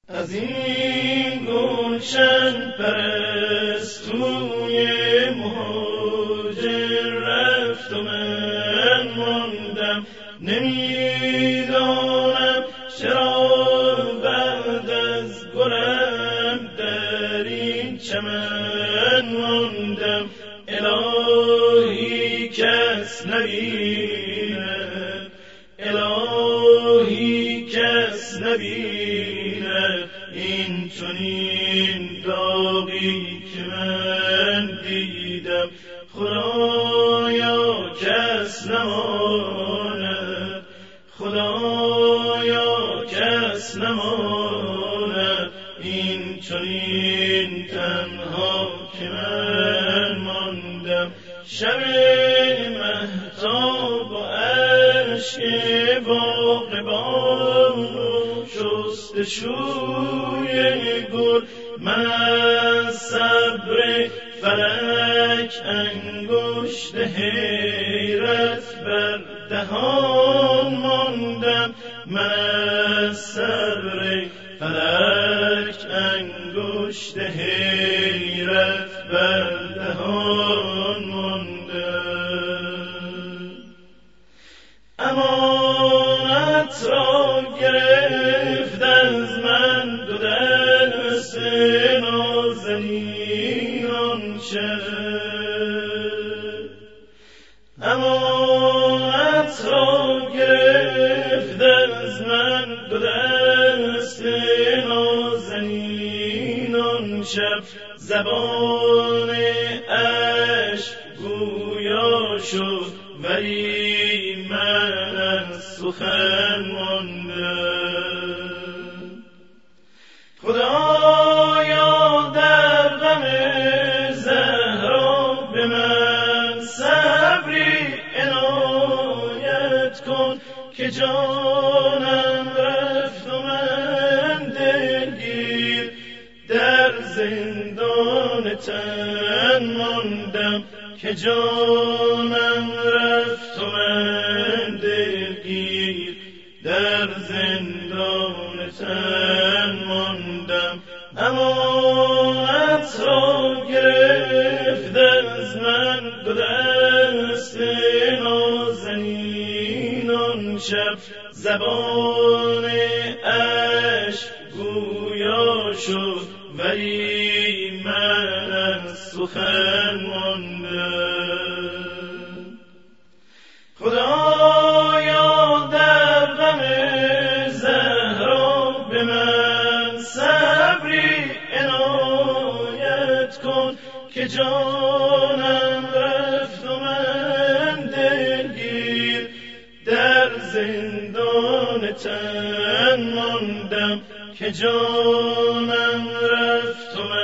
از این گلشن پرستوی مهاجر رفت و من ماندم، نمیدانم چرا بعد از گلم در این چمن ماندم. الهی کس نبیند، الهی کس نبیند این چنین داغی که من دیدم. خدایا کس نماند، خدایا کس نماند این چنین تنها که من ماندم. شب مهتاب و اشک باغبان و شستشوی گل، من از صبر فلک انگشت حیرت بر دهان ماندم. من از صبر فلک انگشت حیرت بر دهان ماندم. امانت را گرفت از من دو دست نازنین آن شب، امانت را گرفت از من دو دست نازنین آن شب. زبان اشک گویا شد ولی من از سخن ماندم. خدایا در غم زهرا به من صبری عنایت کن که جانم رفت و من دلگیر در زندان تن ماندم. که جانم رفت و من دلگیر در زندان تن ماندم. امانت را گرفت از من دو دست نازنین آن شب، زبان اشک گویا شد ولی من از سخن ماندم. خدایا در غم زهرا به من صبری عنایت کن که جانم رفت و من دلگیر در زندان تن ماندم. که جانم رفت و من